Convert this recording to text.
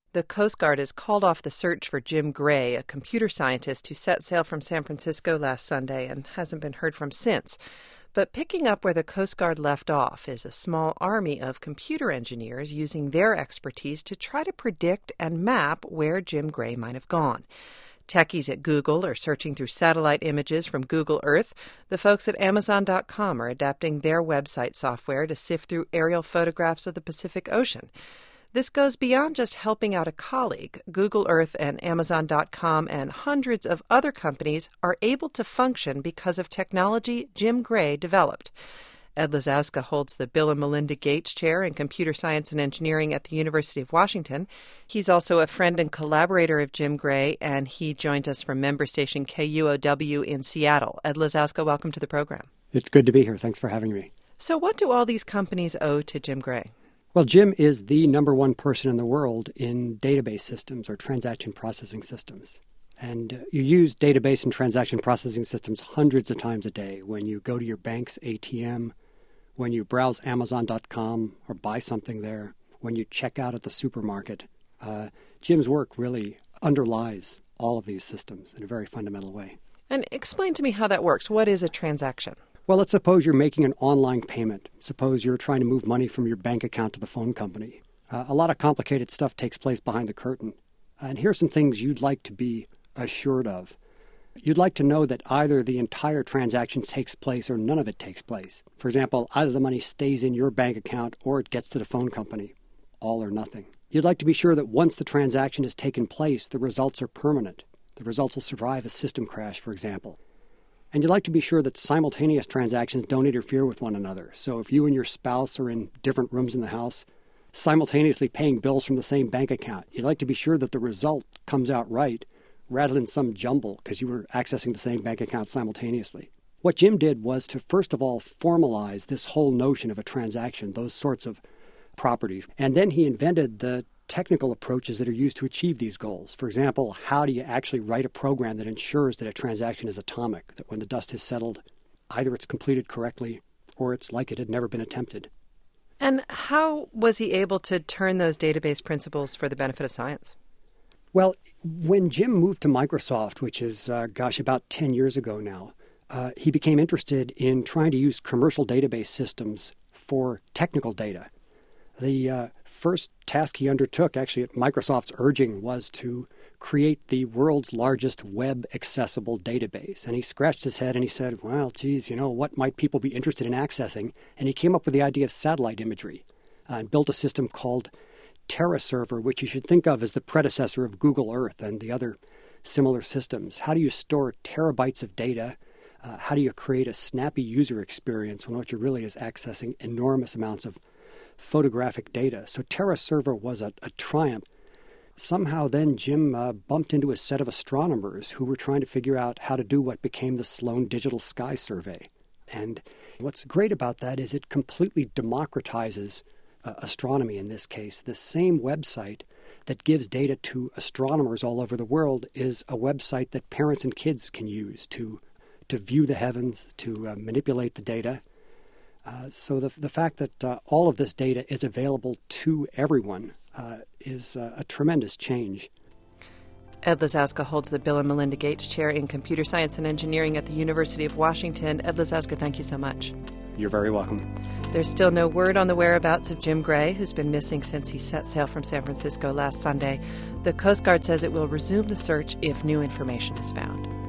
The Coast Guard has called off the search for Jim Gray, a computer scientist who set sail from San Francisco last Sunday and hasn't been heard from since. But picking up where the Coast Guard left off is a small army of computer engineers using their expertise to try to predict and map where Jim Gray might have gone. Techies at Google are searching through satellite images from Google Earth. The folks at Amazon.com are adapting their website software to sift through aerial photographs of the Pacific Ocean. This goes beyond just helping out a colleague. Google Earth and Amazon.com and hundreds of other companies are able to function because of technology Jim Gray developed. Ed Lazowska holds the Bill and Melinda Gates Chair in Computer Science and Engineering at the University of Washington. He's also a friend and collaborator of Jim Gray, and he joins us from member station KUOW in Seattle. Ed Lazowska, welcome to the program. It's good to be here. Thanks for having me. So what do all these companies owe to Jim Gray? Well, Jim is the number one person in the world in database systems or transaction processing systems. And you use database and transaction processing systems hundreds of times a day when you go to your bank's ATM, when you browse Amazon.com or buy something there, when you check out at the supermarket. Jim's work really underlies all of these systems in a very fundamental way. And explain to me how that works. What is a transaction? Well, let's suppose you're making an online payment. Suppose you're trying to move money from your bank account to the phone company. A lot of complicated stuff takes place behind the curtain. And here's some things you'd like to be assured of. You'd like to know that either the entire transaction takes place or none of it takes place. For example, either the money stays in your bank account or it gets to the phone company. All or nothing. You'd like to be sure that once the transaction has taken place, the results are permanent. The results will survive a system crash, for example. And you'd like to be sure that simultaneous transactions don't interfere with one another. So if you and your spouse are in different rooms in the house, simultaneously paying bills from the same bank account, you'd like to be sure that the result comes out right rather than some jumble because you were accessing the same bank account simultaneously. What Jim did was to first of all formalize this whole notion of a transaction, those sorts of properties. And then he invented the technical approaches that are used to achieve these goals. For example, how do you actually write a program that ensures that a transaction is atomic, that when the dust is settled, either it's completed correctly or it's like it had never been attempted. And how was he able to turn those database principles for the benefit of science? Well, when Jim moved to Microsoft, which is, about 10 years ago now, he became interested in trying to use commercial database systems for technical data. The first task he undertook, actually at Microsoft's urging, was to create the world's largest web-accessible database. And he scratched his head and he said, well, geez, what might people be interested in accessing? And he came up with the idea of satellite imagery and built a system called TerraServer, which you should think of as the predecessor of Google Earth and the other similar systems. How do you store terabytes of data? How do you create a snappy user experience when what you're really is accessing enormous amounts of photographic data? So TerraServer was a triumph. Somehow then Jim bumped into a set of astronomers who were trying to figure out how to do what became the Sloan Digital Sky Survey. And what's great about that is it completely democratizes astronomy in this case. The same website that gives data to astronomers all over the world is a website that parents and kids can use to view the heavens, to manipulate the data. So the fact that all of this data is available to everyone is a tremendous change. Ed Lazowska holds the Bill and Melinda Gates Chair in Computer Science and Engineering at the University of Washington. Ed Lazowska, thank you so much. You're very welcome. There's still no word on the whereabouts of Jim Gray, who's been missing since he set sail from San Francisco last Sunday. The Coast Guard says it will resume the search if new information is found.